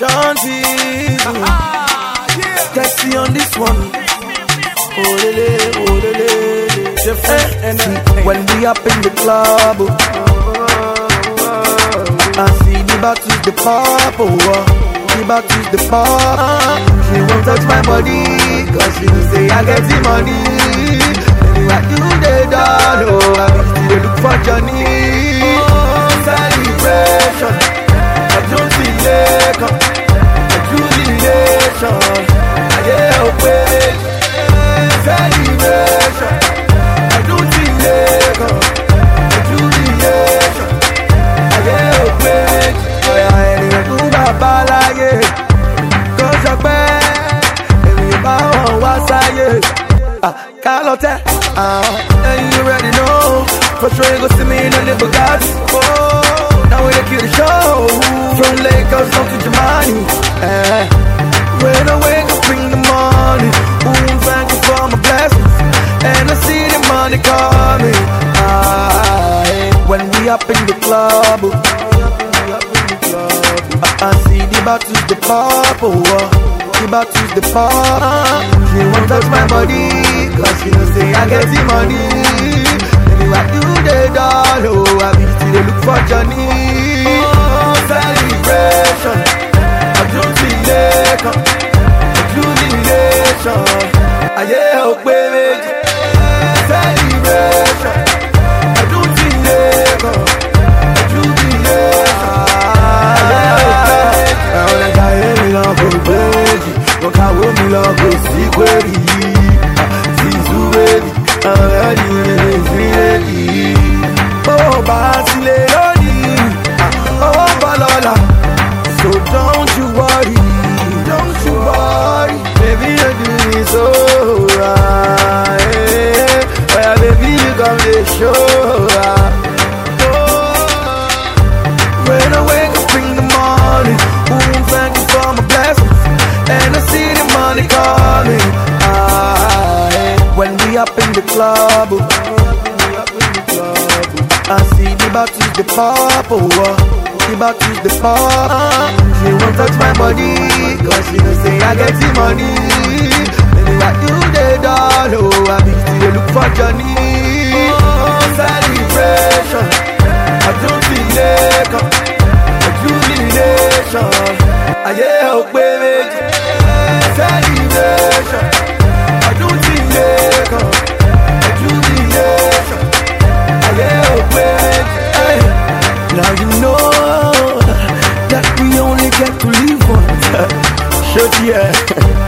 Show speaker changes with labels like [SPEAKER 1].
[SPEAKER 1] Shanti, taxi on this one. Oh lele. When we up in the club, I see the bottles, the pop, the bottles, the pop. She won't touch my body, cause she say I get the money. Anyway, do the doll, I still look for Johnny. Celebration, I don't see Lagos, I do the nation. I get away, celebration, I don't see Lagos, I do the nation. I get away, I do the balaye, cause I'm bad, and you bow what's I Calotte, and you already know. For sure you go see me in the Bugatti. Oh, now we kill the show. From Lagos down to Germany. When I wake up in the morning, thank you for my blessings. And I see the money coming. When we up in the club, I see the bottles, the pop, the bottles, the pop. She won't touch my body, cause she don't say I get the money. Anyway, do the doll, I be still look for Johnny. Celebration, I do the nation, I do the nation. I help baby. Celebration, I do the nation, I do the nation. I wanna die in love with baby. Look how we love to see baby. See baby, I'm ready. Oh, Barcelona, oh, Balola. So don't you worry, baby, you're doing so right. Well, baby, you got the show. When I wake up in the morning, thank you for my blessings. And I see the money coming. When we up in the club, I see the bottles, the pop, the bottles, the pop. She won't touch my body, cause she don't say I get the money. Anyway, do the doll, I be still look for Johnny. Celebration, I do the Lagos, I do the nation. I help baby. Celebration, I do the Lagos, I do the nation. I help baby. Now you know that we only get to live once. Shut yeah.